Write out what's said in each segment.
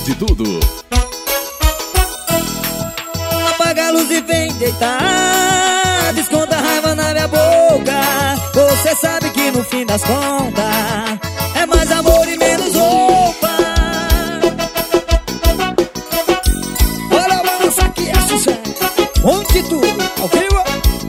Pode tudo. Apaga a luz e vem deitar, desconta a raiva na minha boca. Você sabe que no fim das contas é mais amor e menos roupa. Bora balançar que é sucesso. Onde tudo, ao vivo.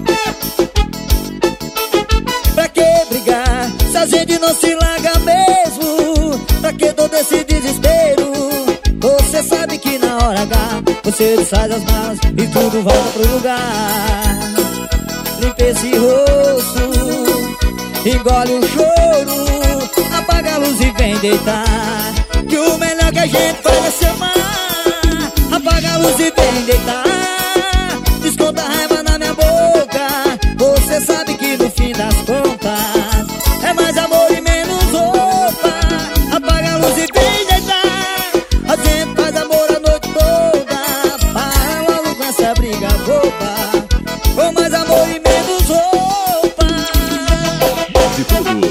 Pra que brigar se a gente não se larga mesmo? Pra que todo esse desespero? Você sabe que na hora H você desfaz as malas e tudo volta pro lugar. Limpa esse rosto, engole o choro, apaga a luz e vem deitar, que o melhor que a gente faz é se amar. Apaga a luz e vem deitar, desconta a raiva na minha boca. Você sabe que no fim das contas é mais amor e menos roupa. Apaga a luz e vem deitar, a gente faz amor a noite toda. Para logo com essa briga boba, com mais amor e menos roupa. Pode tudo.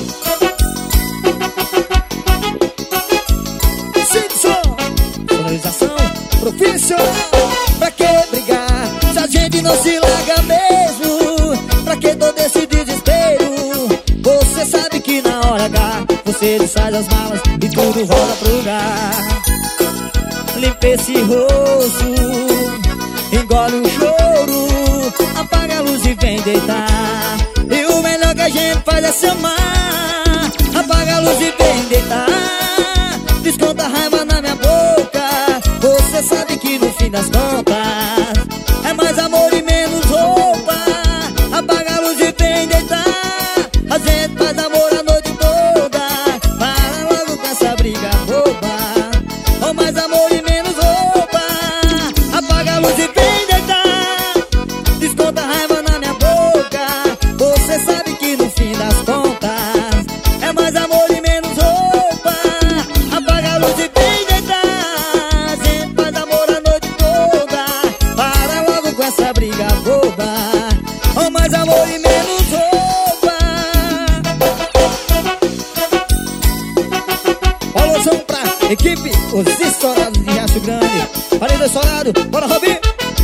Simpson, sonorização profissional. Pra que brigar se a gente não se larga mesmo? Pra que todo esse desespero? Você sabe que na hora H você desfaz as malas e tudo volta pro lugar. Limpa esse rosto, engole o choro, apaga a luz e vem deitar, e o melhor que a gente faz é se amar. Apaga a luz e vem deitar, desconta a raiva na minha boca. Você sabe que no fim das contas é mais amor e menos roupa. Apaga a luz e vem deitar, a gente faz amor a noite toda. Para logo com essa briga boba, com mais amor e menos roupa. Apaga a luz e vem deitar, desconta a raiva na minha boca. Você sabe que no fim das contas é mais amor e menos roupa. Apaga a luz e vem deitar, a gente faz amor a noite toda. Para logo com essa briga boba, com mais amor e menos roupa. Alôzão pra equipe Os Estourados de Riacho Grande. Parei do estourado, bora Robin.